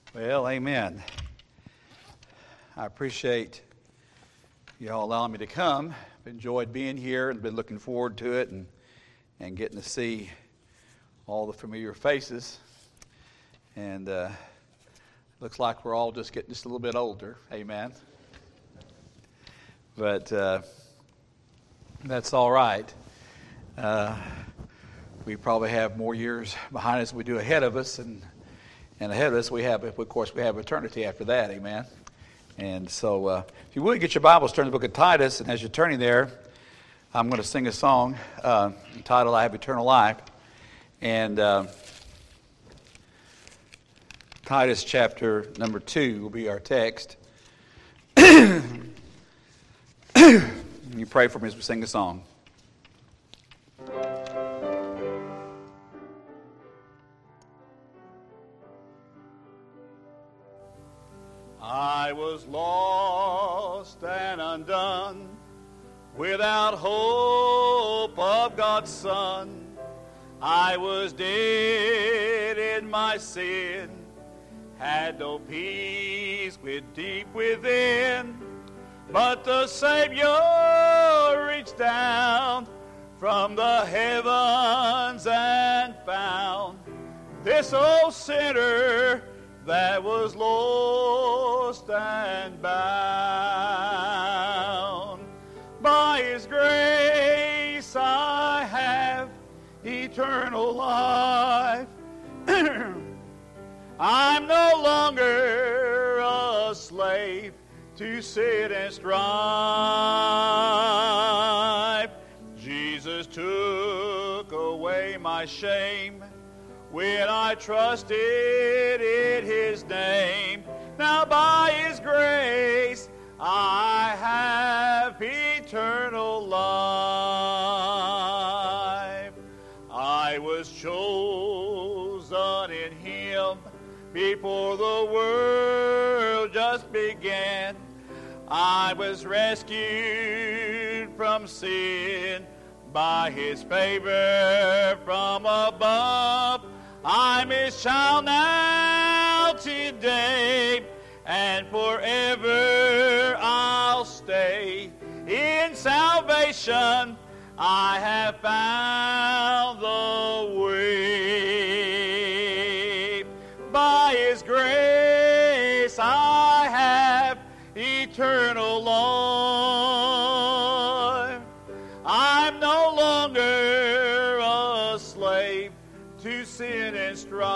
Well, amen. I appreciate you all allowing me to come. I've enjoyed being here and been looking forward to it and getting to see all the familiar faces. And looks like we're all just getting just a little bit older. Amen. But that's all right. We probably have more years behind us than we do ahead of us, and ahead of us we have eternity after that. Amen. And so if you would get your Bibles, turn to the book of Titus, and as you're turning there, I'm going to sing a song entitled I Have Eternal Life. And Titus chapter number 2 will be our text. You pray for me as we sing the song. I was lost and undone, without hope of God's Son. I was dead in my sin, had no peace deep within. But the Savior reached down from the heavens and found this old sinner that was lost and bound. By His grace I have eternal life. I'm no longer a slave to sin and strife. Jesus took away my shame when I trusted in His name. Now by His grace I have eternal life. I was chosen in Him before the world just began. I was rescued from sin by His favor from above. I'm His child now today, and forever I'll stay. In salvation I have found the way. By His grace I have eternal life. I'm no longer a slave to sin and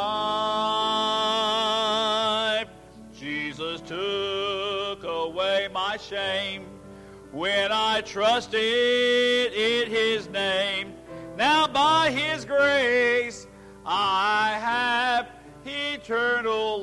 strife. Jesus took away my shame when I trusted in His name. Now by His grace I have eternal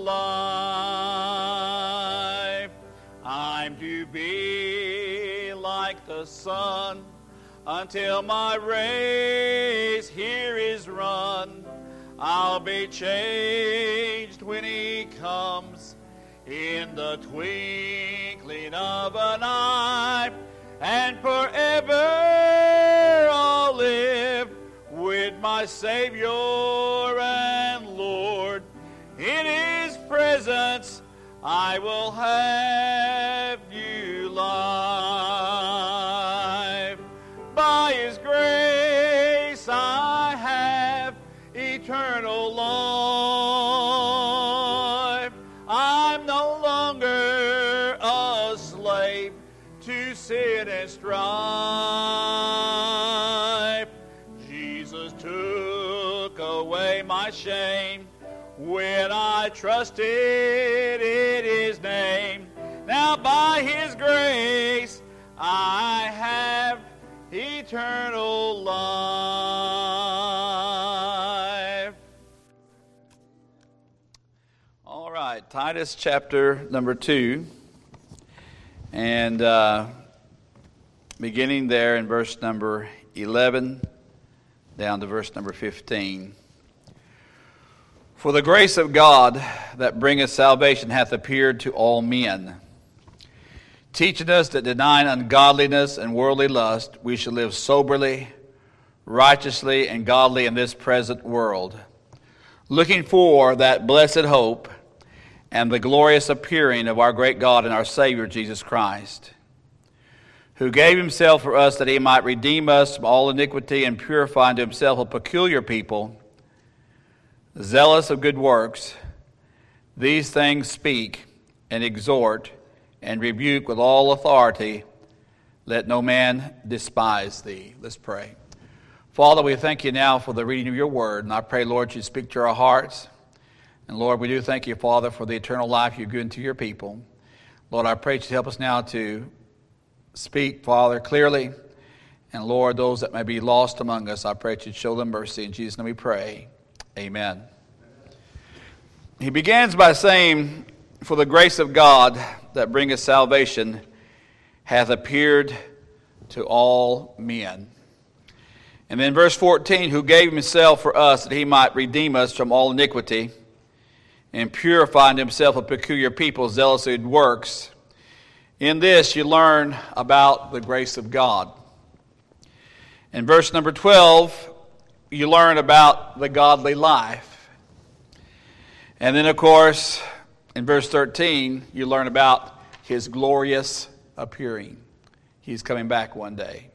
life. I'm to be like the sun until my race here is run. I'll be changed when He comes in the twinkling of an eye, and forever I'll live with my Savior and Lord. In His presence I will have new life. By His grace I have eternal life. I'm no longer a slave to sin and strife. Jesus took away my shame when I trusted in His name. Now by His grace I have eternal life. All right, Titus chapter number 2, and beginning there in verse number 11 down to verse number 15. For the grace of God that bringeth salvation hath appeared to all men, teaching us that denying ungodliness and worldly lust, we should live soberly, righteously, and godly in this present world, looking for that blessed hope and the glorious appearing of our great God and our Savior Jesus Christ, who gave himself for us that he might redeem us from all iniquity and purify unto himself a peculiar people, zealous of good works. These things speak and exhort and rebuke with all authority. Let no man despise thee. Let's pray. Father, we thank you now for the reading of your word, and I pray, Lord, you speak to our hearts. And Lord, we do thank you, Father, for the eternal life you've given to your people. Lord, I pray that you help us now to speak, Father, clearly. And Lord, those that may be lost among us, I pray that you'd show them mercy. In Jesus' name we pray. Amen. He begins by saying, for the grace of God that bringeth salvation hath appeared to all men. And then verse 14, who gave himself for us that he might redeem us from all iniquity and purify unto himself a peculiar people, zealous of good works. In this you learn about the grace of God. In verse number 12, you learn about the godly life. And then, of course, in verse 13, you learn about his glorious appearing. He's coming back one day.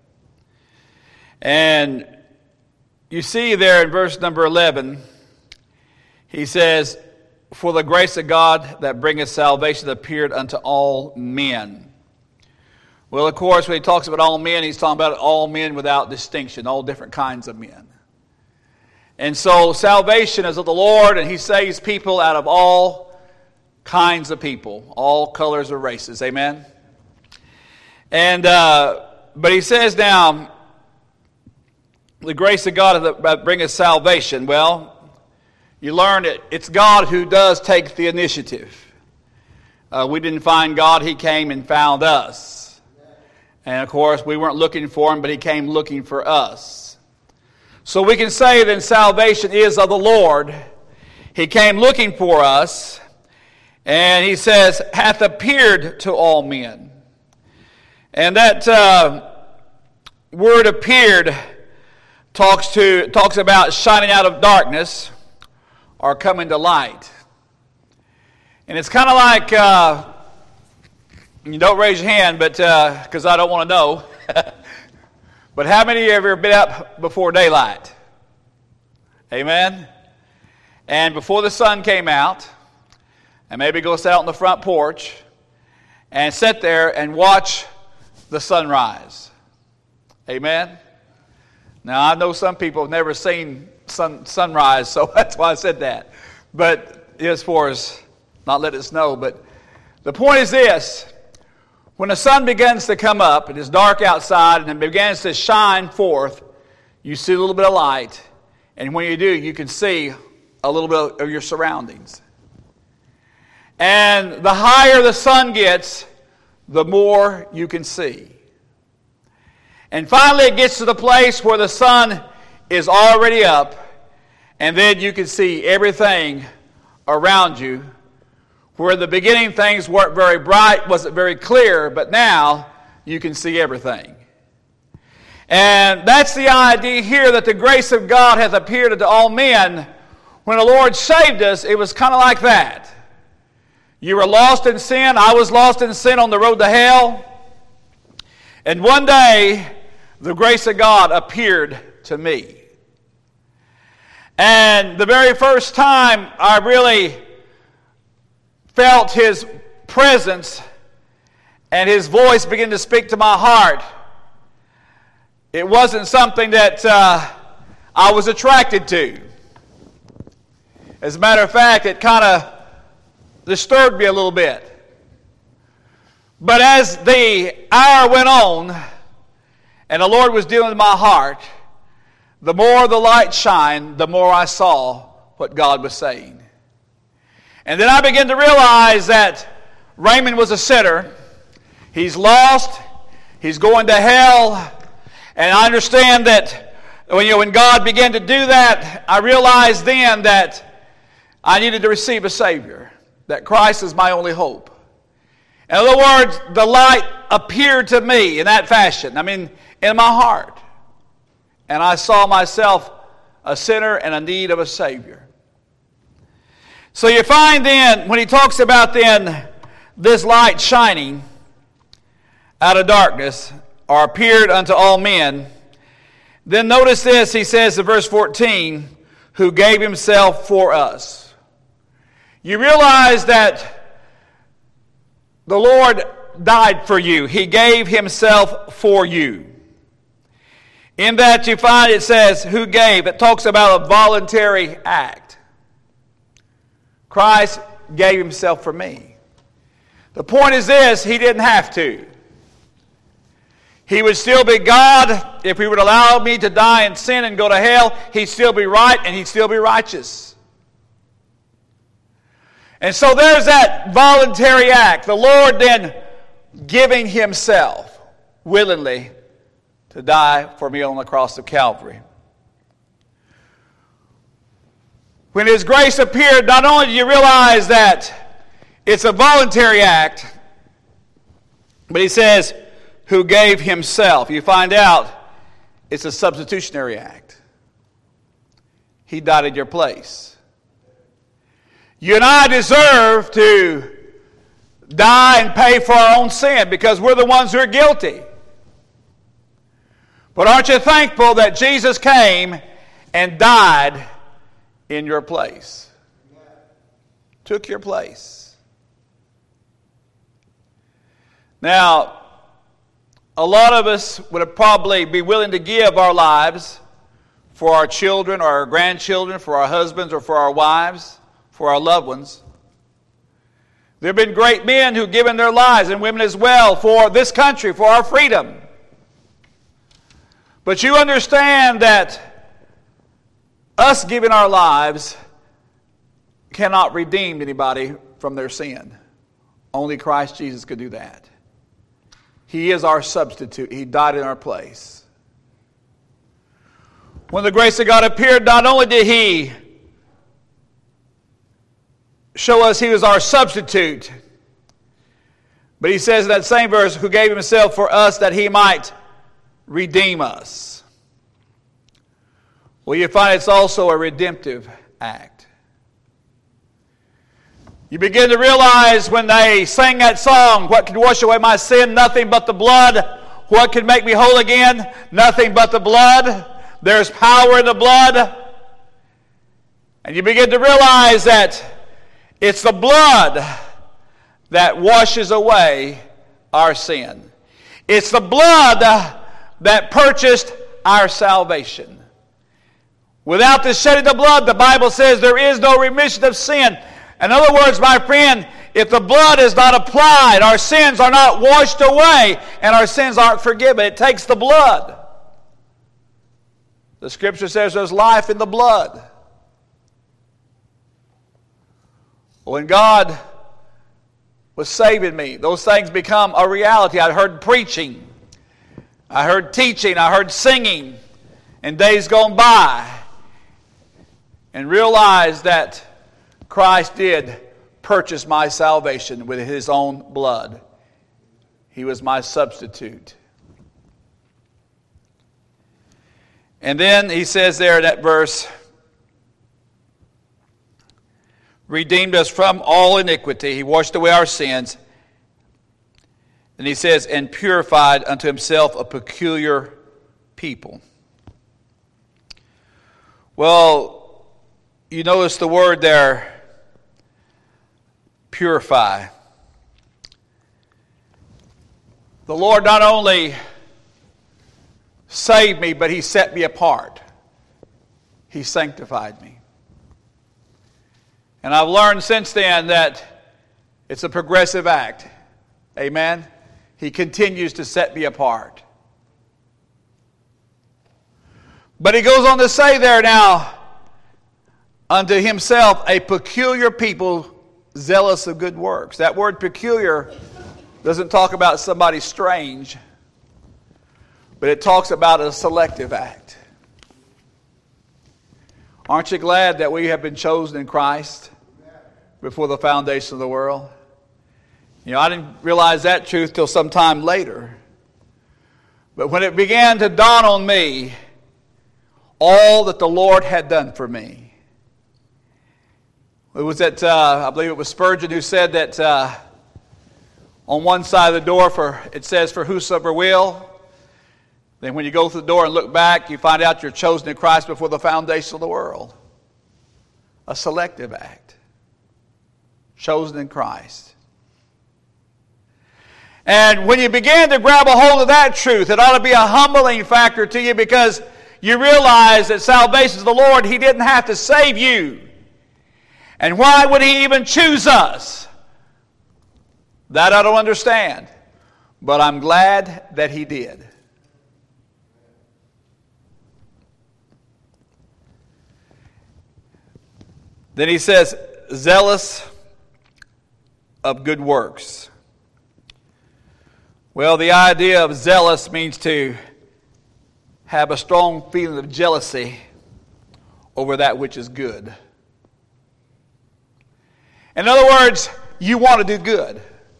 And you see there in verse number 11, he says, for the grace of God that bringeth salvation appeared unto all men. Well, of course, when he talks about all men, he's talking about all men without distinction, all different kinds of men. And so salvation is of the Lord, and he saves people out of all kinds of people, all colors or races. Amen? And but he says now, the grace of God that bringeth salvation. Well, you learn it's God who does take the initiative. We didn't find God, he came and found us. And of course, we weren't looking for him, but he came looking for us. So we can say that salvation is of the Lord. He came looking for us. And he says, hath appeared to all men. And that word appeared talks about shining out of darkness or coming to light. And it's kind of like, you don't raise your hand, but because I don't want to know. But how many of you have ever been up before daylight? Amen? And before the sun came out, and maybe go sit out on the front porch and sit there and watch the sunrise. Amen? Now, I know some people have never seen sunrise, so that's why I said that. But as far as not let us know, but the point is this. When the sun begins to come up, it is dark outside, and it begins to shine forth, you see a little bit of light. And when you do, you can see a little bit of your surroundings. And the higher the sun gets, the more you can see. And finally it gets to the place where the sun is already up, and then you can see everything around you. Where in the beginning things weren't very bright, wasn't very clear, but now you can see everything. And that's the idea here, that the grace of God hath appeared unto all men. When the Lord saved us, it was kind of like that. You were lost in sin. I was lost in sin on the road to hell. And one day, the grace of God appeared to me. And the very first time I really felt his presence and his voice begin to speak to my heart, it wasn't something that I was attracted to. As a matter of fact, it kind of disturbed me a little bit. But as the hour went on and the Lord was dealing with my heart, the more the light shined, the more I saw what God was saying. And then I began to realize that Raymond was a sinner. He's lost. He's going to hell. And I understand that when God began to do that, I realized then that I needed to receive a Savior. That Christ is my only hope. In other words, the light appeared to me in that fashion. I mean, in my heart. And I saw myself a sinner and in need of a Savior. So you find then, when he talks about then this light shining out of darkness, or appeared unto all men, then notice this, he says in verse 14, who gave himself for us. You realize that the Lord died for you. He gave himself for you. In that you find it says, who gave. It talks about a voluntary act. Christ gave himself for me. The point is this, he didn't have to. He would still be God. If he would allow me to die in sin and go to hell, he'd still be right and he'd still be righteous. And so there's that voluntary act. The Lord then giving himself willingly to die for me on the cross of Calvary. When his grace appeared, not only do you realize that it's a voluntary act, but he says, who gave himself. You find out it's a substitutionary act. He died in your place. You and I deserve to die and pay for our own sin because we're the ones who are guilty. But aren't you thankful that Jesus came and died in your place? Took your place. Now, a lot of us would probably be willing to give our lives for our children or our grandchildren, for our husbands or for our wives, for our loved ones. There have been great men who've given their lives, and women as well, for this country, for our freedom. But you understand that us giving our lives cannot redeem anybody from their sin. Only Christ Jesus could do that. He is our substitute. He died in our place. When the grace of God appeared, not only did he show us he was our substitute, but he says in that same verse, who gave himself for us that he might redeem us. Well, you find it's also a redemptive act. You begin to realize when they sang that song, what can wash away my sin? Nothing but the blood. What can make me whole again? Nothing but the blood. There's power in the blood. And you begin to realize that it's the blood that washes away our sin. It's the blood that purchased our salvation. Without the shedding of blood, the Bible says there is no remission of sin. In other words, my friend, if the blood is not applied, our sins are not washed away, and our sins aren't forgiven. It takes the blood. The Scripture says there's life in the blood. When God was saving me, those things become a reality. I heard preaching, I heard teaching, I heard singing in days gone by, and realized that Christ did purchase my salvation with his own blood. He was my substitute. And then he says there in that verse, redeemed us from all iniquity. He washed away our sins. And he says, and purified unto himself a peculiar people. Well, you notice the word there, purify. The Lord not only saved me, but he set me apart. He sanctified me. And I've learned since then that it's a progressive act. Amen? He continues to set me apart. But he goes on to say there now, unto himself a peculiar people, zealous of good works. That word peculiar doesn't talk about somebody strange, but it talks about a selective act. Aren't you glad that we have been chosen in Christ before the foundation of the world? You know, I didn't realize that truth till some time later. But when it began to dawn on me, all that the Lord had done for me, It was I believe it was Spurgeon who said that on one side of the door it says, for whosoever will. Then when you go through the door and look back, you find out you're chosen in Christ before the foundation of the world. A selective act. Chosen in Christ. And when you begin to grab a hold of that truth, it ought to be a humbling factor to you, because you realize that salvation is the Lord. He didn't have to save you. And why would He even choose us? That I don't understand. But I'm glad that He did. Then he says, zealous of good works. Well, the idea of zealous means to have a strong feeling of jealousy over that which is good. In other words, you want to do good.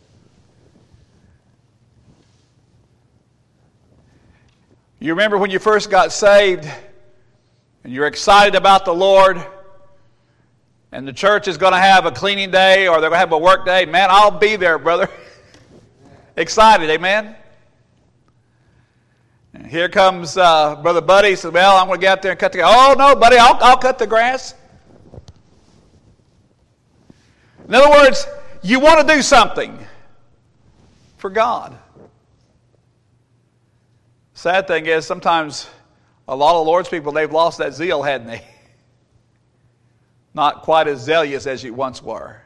You remember when you first got saved and you're excited about the Lord, and the church is going to have a cleaning day or they're going to have a work day. Man, I'll be there, brother. Excited, amen? And here comes Brother Buddy. He says, well, I'm going to get out there and cut the grass. Oh, no, buddy, I'll cut the grass. In other words, you want to do something for God. Sad thing is, sometimes a lot of the Lord's people, they've lost that zeal, hadn't they? Not quite as zealous as you once were.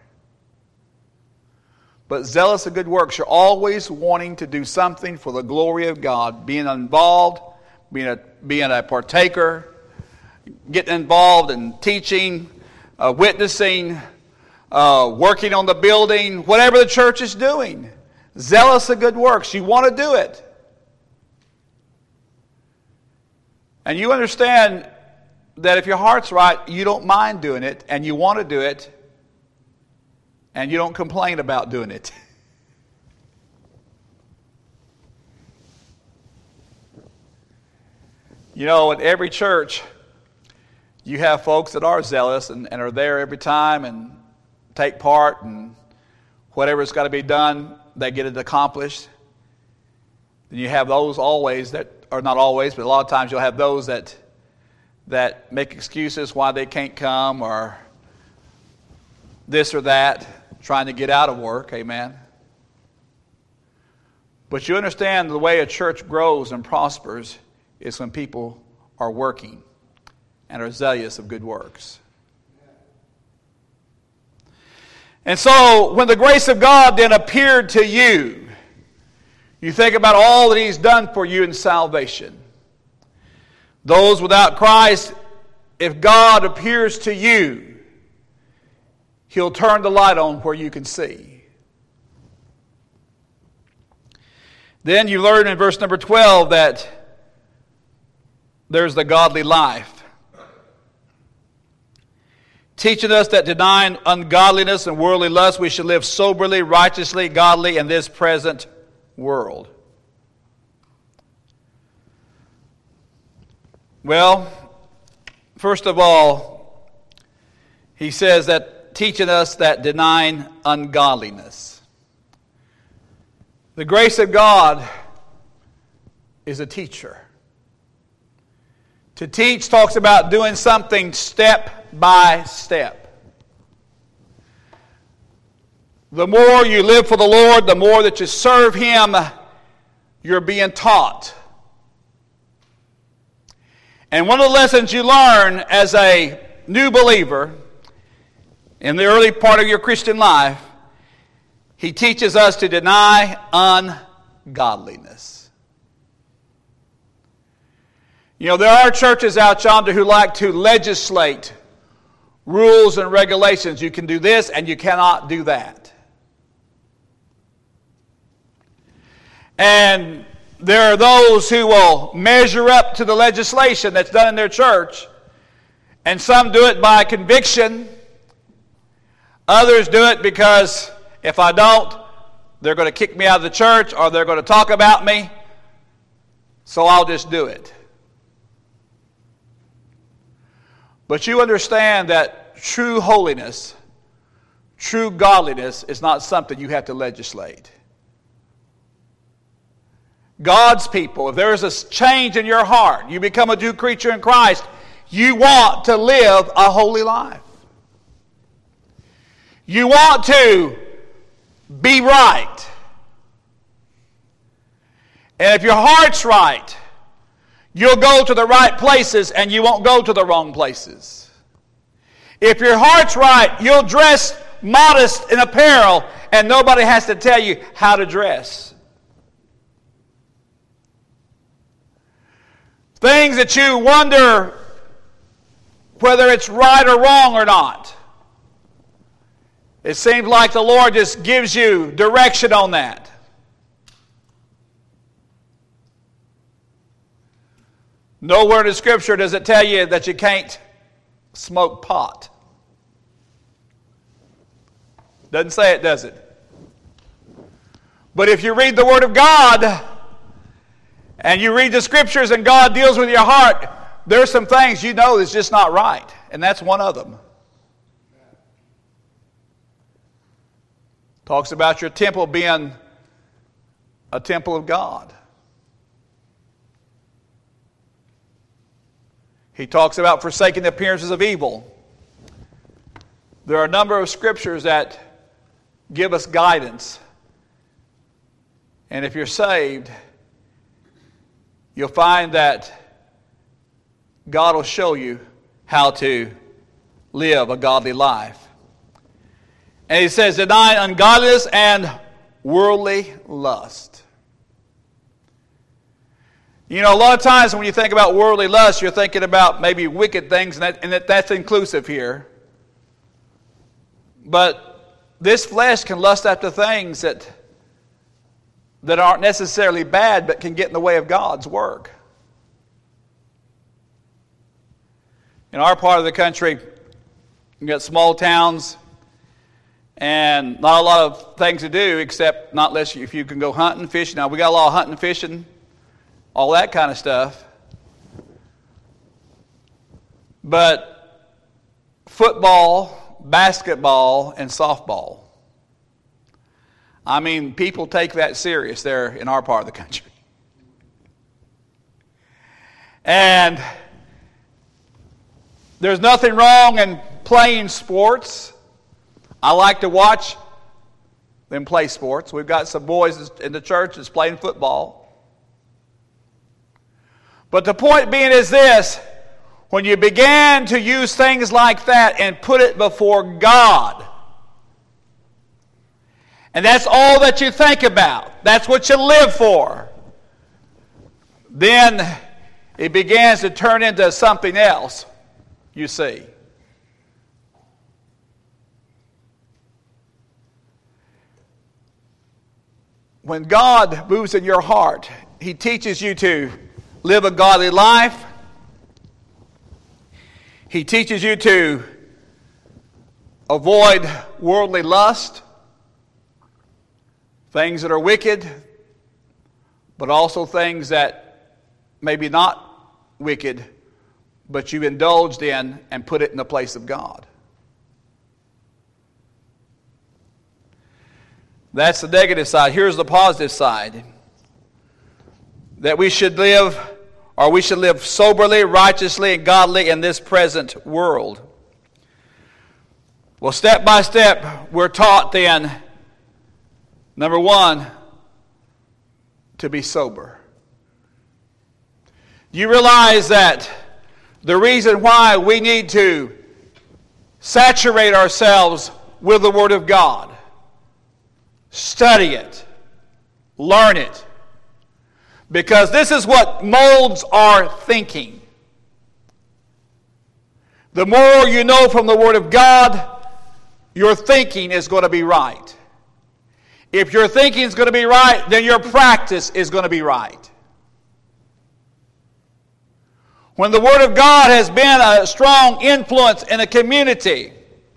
But zealous of good works, you're always wanting to do something for the glory of God, being involved, being a partaker, getting involved in teaching, witnessing, working on the building, whatever the church is doing. Zealous of good works, you want to do it. And you understand that if your heart's right, you don't mind doing it, and you want to do it, and you don't complain about doing it. You know, at every church, you have folks that are zealous and are there every time and take part, and whatever's got to be done, they get it accomplished. Then you have those always that, or not always, but a lot of times you'll have those that make excuses why they can't come, or this or that, trying to get out of work, amen. But you understand the way a church grows and prospers is when people are working and are zealous of good works. And so, when the grace of God then appeared to you, you think about all that He's done for you in salvation. Those without Christ, if God appears to you, He'll turn the light on where you can see. Then you learn in verse number 12 that there's the godly life. Teaching us that denying ungodliness and worldly lust, we should live soberly, righteously, godly in this present world. Well, first of all, he says that teaching us that denying ungodliness. The grace of God is a teacher. To teach talks about doing something step by step. The more you live for the Lord, the more that you serve Him, you're being taught. And one of the lessons you learn as a new believer in the early part of your Christian life, he teaches us to deny ungodliness. You know, there are churches out yonder who like to legislate rules and regulations. You can do this and you cannot do that. And there are those who will measure up to the legislation that's done in their church. And some do it by conviction. Others do it because if I don't, they're going to kick me out of the church or they're going to talk about me. So I'll just do it. But you understand that true holiness True godliness is not something you have to legislate. God's people, if there is a change in your heart, you become a new creature in Christ, you want to live a holy life. You want to be right. And if your heart's right, you'll go to the right places and you won't go to the wrong places. If your heart's right, you'll dress modest in apparel and nobody has to tell you how to dress. Things that you wonder whether it's right or wrong or not. It seems like the Lord just gives you direction on that. Nowhere in the Scripture does it tell you that you can't smoke pot. Doesn't say it, does it? But if you read the Word of God and you read the Scriptures and God deals with your heart, there's some things you know that's just not right. And that's one of them. Talks about your temple being a temple of God. He talks about forsaking the appearances of evil. There are a number of scriptures that give us guidance. And if you're saved, you'll find that God will show you how to live a godly life. And he says, deny ungodliness and worldly lust. You know, a lot of times when you think about worldly lust, you're thinking about maybe wicked things, and that's inclusive here. But this flesh can lust after things that aren't necessarily bad, but can get in the way of God's work. In our part of the country, you got small towns, and not a lot of things to do except not unless if you can go hunting, fishing. Now, we got a lot of hunting, fishing, all that kind of stuff. But football, basketball, and softball. I mean, people take that serious there in our part of the country. And there's nothing wrong in playing sports. I like to watch them play sports. We've got some boys in the church that's playing football. But the point being is this: when you began to use things like that and put it before God, and that's all that you think about, that's what you live for, then it begins to turn into something else, you see. When God moves in your heart, He teaches you to live a godly life. He teaches you to avoid worldly lust, things that are wicked, but also things that maybe not wicked, but you've indulged in and put it in the place of God. That's the negative side. Here's the positive side. That we should live soberly, righteously, and godly in this present world. Well, step by step, we're taught then, number one, to be sober. You realize that the reason why we need to saturate ourselves with the Word of God, study it, learn it, because this is what molds our thinking. The more you know from the Word of God, your thinking is going to be right. If your thinking is going to be right, then your practice is going to be right. When the Word of God has been a strong influence in a community,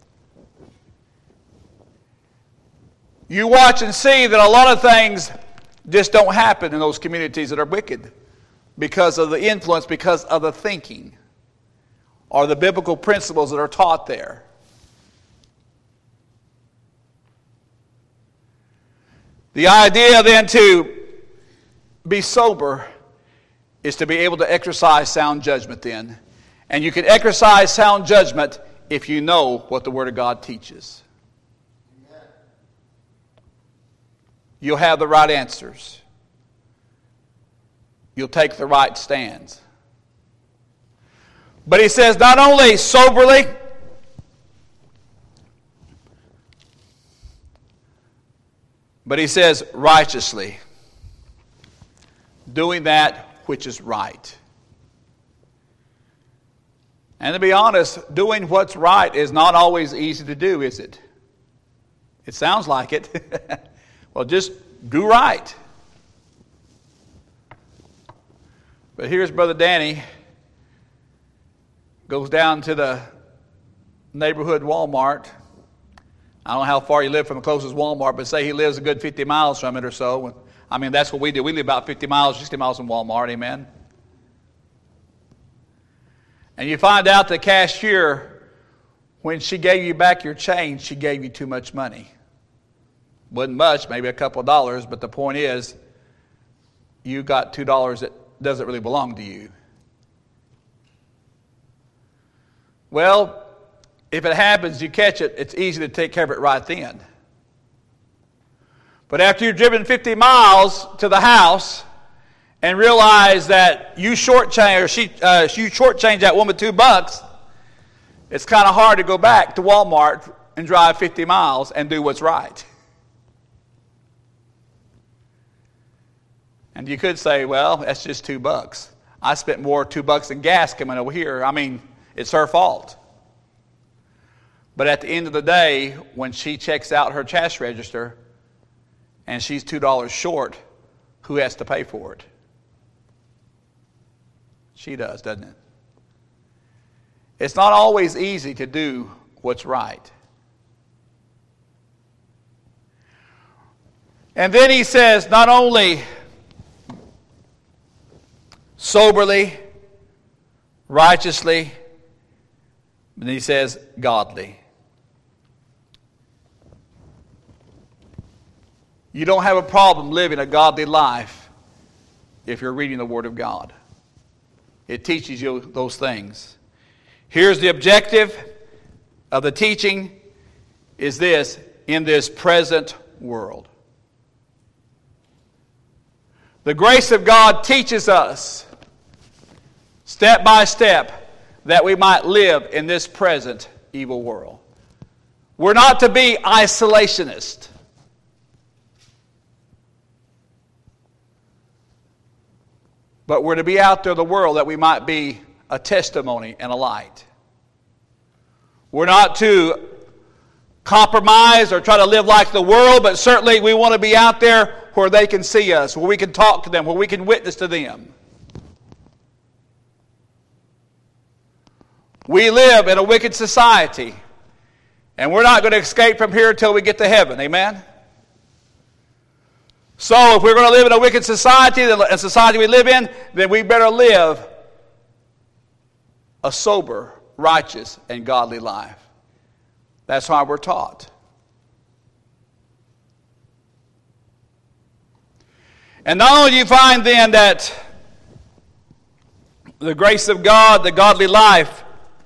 you watch and see that a lot of things just don't happen in those communities that are wicked because of the influence, because of the thinking or the biblical principles that are taught there. The idea then to be sober is to be able to exercise sound judgment then. And you can exercise sound judgment if you know what the Word of God teaches. Amen. You'll have the right answers. You'll take the right stands. But he says not only soberly, but he says righteously, doing that which is right. And to be honest, doing what's right is not always easy to do, is it? It sounds like it. Well, just do right. But here's Brother Danny, goes down to the neighborhood Walmart. I don't know how far you live from the closest Walmart, but say he lives a good 50 miles from it or so. I mean, that's what we do. We live about 50 miles, 60 miles from Walmart, amen? And you find out the cashier, when she gave you back your change, she gave you too much money. Wasn't much, maybe a couple of dollars, but the point is, you got $2 that doesn't really belong to you. Well, if it happens, you catch it, it's easy to take care of it right then. But after you've driven 50 miles to the house and realize that you shortchanged that woman $2, it's kind of hard to go back to Walmart and drive 50 miles and do what's right. And you could say, well, that's just $2. I spent more $2 in gas coming over here. I mean, it's her fault. But at the end of the day, when she checks out her cash register and she's $2 short, who has to pay for it? She does, doesn't it? It's not always easy to do what's right. And then he says, not only soberly, righteously, but he says godly. You don't have a problem living a godly life if you're reading the Word of God. It teaches you those things. Here's the objective of the teaching is this, in this present world. The grace of God teaches us step by step that we might live in this present evil world. We're not to be isolationists. But we're to be out there in the world that we might be a testimony and a light. We're not to compromise or try to live like the world, but certainly we want to be out there where they can see us, where we can talk to them, where we can witness to them. We live in a wicked society, and we're not going to escape from here until we get to heaven. Amen? So if we're going to live in a wicked society, a society we live in, then we better live a sober, righteous, and godly life. That's why we're taught. And not only do you find then that the grace of God, the godly life,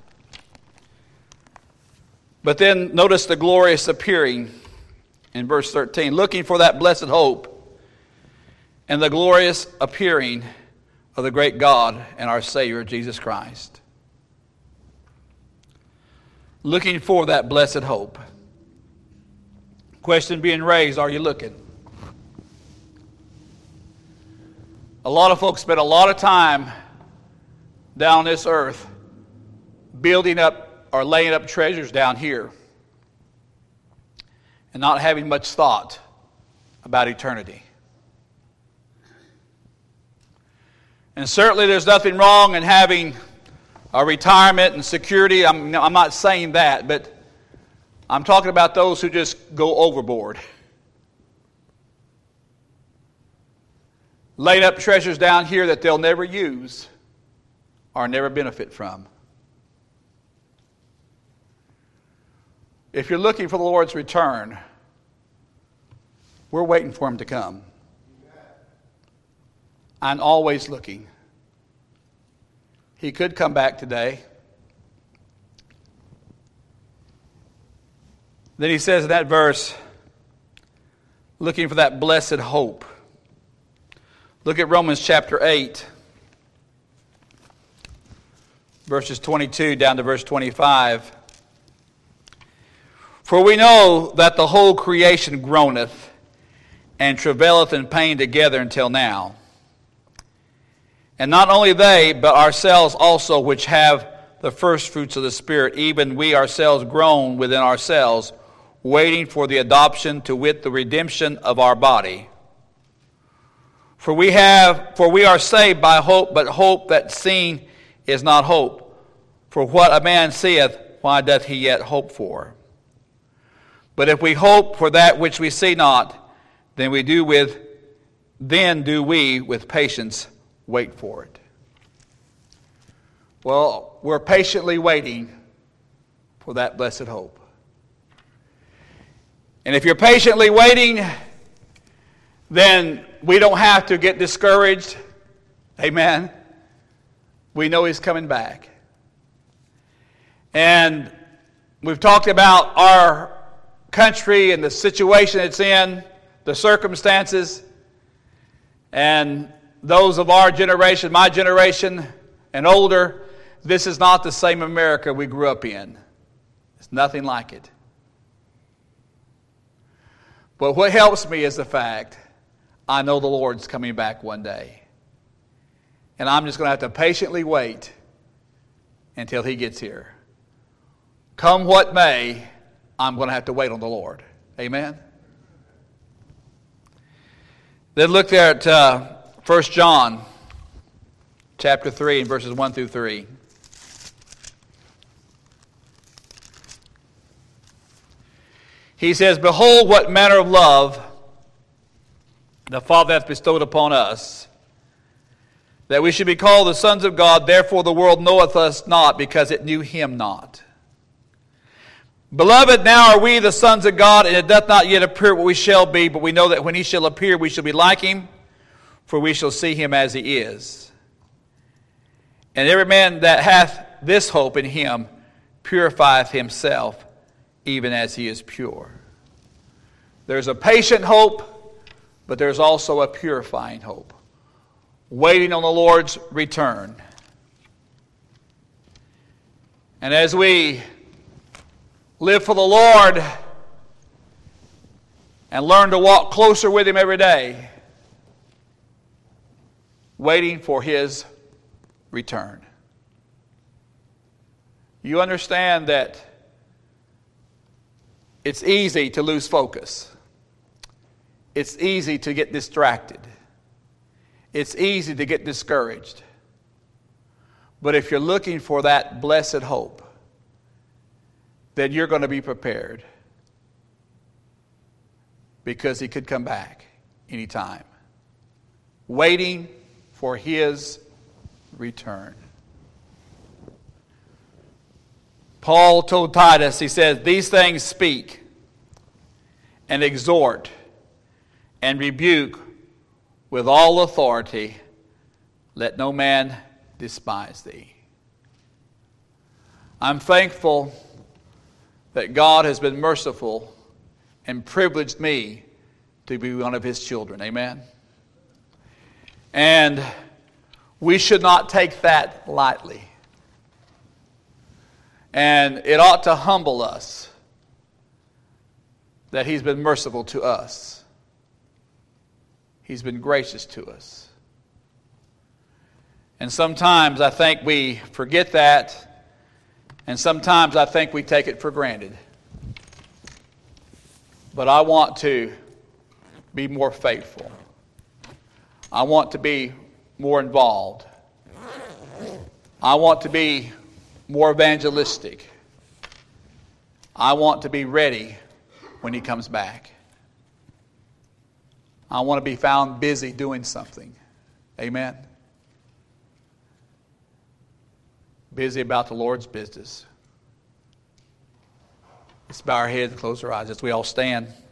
but then notice the glorious appearing in verse 13. Looking for that blessed hope and the glorious appearing of the great God and our Savior, Jesus Christ. Looking for that blessed hope. Question being raised, are you looking? A lot of folks spend a lot of time down on this earth building up or laying up treasures down here and not having much thought about eternity. And certainly there's nothing wrong in having a retirement and security. I'm not saying that, but I'm talking about those who just go overboard. Laying up treasures down here that they'll never use or never benefit from. If you're looking for the Lord's return, We're waiting for him to come. I'm always looking. He could come back today. Then he says in that verse, looking for that blessed hope. Look at Romans chapter 8, verses 22 down to verse 25. For we know that the whole creation groaneth and travaileth in pain together until now. And not only they, but ourselves also, which have the first fruits of the Spirit, even we ourselves groan within ourselves, waiting for the adoption, to wit, the redemption of our body. For we are saved by hope, but hope that seen is not hope. For what a man seeth, why doth he yet hope for? But if we hope for that which we see not, then do we with patience wait for it. Well, we're patiently waiting for that blessed hope. And if you're patiently waiting, then we don't have to get discouraged. Amen. We know he's coming back. And we've talked about our country and the situation it's in, the circumstances, and those of our generation, my generation, and older. This is not the same America we grew up in. It's nothing like it. But what helps me is the fact I know the Lord's coming back one day. And I'm just going to have to patiently wait until he gets here. Come what may, I'm going to have to wait on the Lord. Amen? Then look there at 1 John chapter 3 and verses 1 through 3. He says, Behold, what manner of love the Father hath bestowed upon us, that we should be called the sons of God. Therefore the world knoweth us not, because it knew him not. Beloved, now are we the sons of God, and it doth not yet appear what we shall be, but we know that when he shall appear, we shall be like him, for we shall see him as he is. And every man that hath this hope in him purifieth himself, even as he is pure. There's a patient hope, but there's also a purifying hope, waiting on the Lord's return. And as we live for the Lord and learn to walk closer with him every day, waiting for his return. You understand that it's easy to lose focus. It's easy to get distracted. It's easy to get discouraged. But if you're looking for that blessed hope, then you're going to be prepared, because he could come back anytime. Waiting for his return. Paul told Titus, he says, These things speak and exhort and rebuke with all authority. Let no man despise thee. I'm thankful that God has been merciful and privileged me to be one of his children. Amen? And we should not take that lightly. And it ought to humble us that he's been merciful to us. He's been gracious to us. And sometimes I think we forget that, and sometimes I think we take it for granted. But I want to be more faithful. I want to be more involved. I want to be more evangelistic. I want to be ready when he comes back. I want to be found busy doing something. Amen? Busy about the Lord's business. Let's bow our heads and close our eyes as we all stand.